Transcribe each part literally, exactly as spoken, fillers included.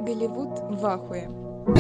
Голливуд в ахуе.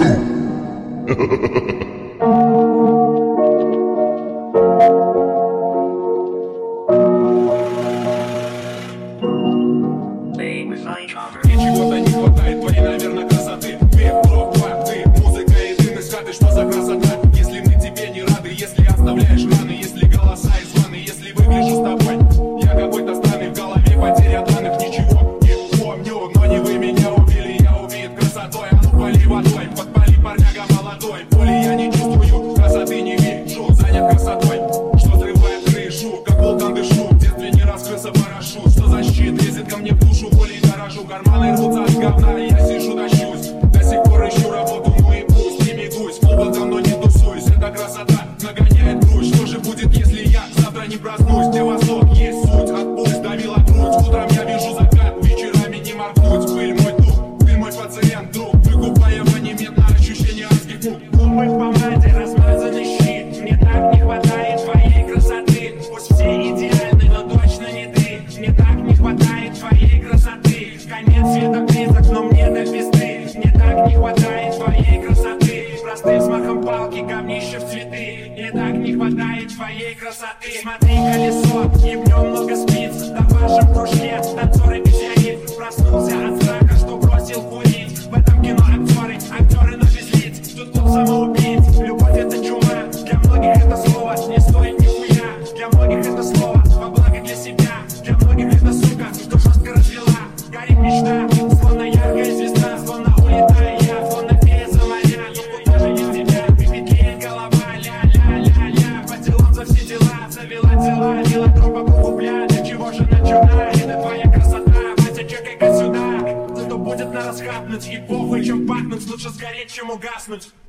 Мне чего-то не хватает, твоей, наверное, красоты. Две, блок, два, ты, музыка и интимность, хаты, что за красота? Если мы тебе не рады, если оставляешь раны, если голоса и звоны, если выгляжу с тобой я какой-то странный, в голове потеря данных, ничего не помню, но не вы меня убили, я убит красотой. А ну пали водой, подпали парняга молодой. Боли я не чувствую, красоты не вижу, занят красотой, что срывает крышу, как вулкан дышу, в детстве не раз крыса парашют, что за щит лезет ко мне в душу, волей дорожу, карманы рвутся от говна, и я сижу тащусь, до сих пор ищу работу, ну и пусть, не мигусь, в клубах давно не тусуюсь, эта красота нагоняет грусть, что же будет, если я завтра не проснусь, где восток есть суть, отпуск давила грудь, утром я вижу закат, вечерами не моргнуть, пыль мой дух, ты мой пациент, друг, выкупая абонемент на ощущение адских мук. Губы в помаде, размазанный щит, мне так не хватает твоей красоты, пусть все идеальны, но точно не ты, мне так не хватает твоей красоты, конец света близок, но мне до пизды, мне так не хватает твоей красоты, простым взмахом палки говнище в цветы, мне так не хватает твоей красоты. Смотри колесо, и в нем много спиц, да в вашем кружке танцоры пенсионит, проснулся от страха, что бросил курить, в этом кино актеры, актеры но без лиц, тут клуб самоубийц, любовь это чума, для многих это слово не стоит нихуя, для многих это слово во благо для себя, для многих это сука, что жестко развела, горит мечта, словно яркая звезда, словно улетаю я, словно фея за моря, но куда же без тебя, петлеет голова, ля-ля-ля-ля, по делам за все дела, завела дела, велотром по кругу, бля, для чего же начала, это твоя красота, Вася, чекай-ка сюда, зато будет на расхапнуть, и похуй, чем пахнуть, лучше сгореть, чем угаснуть.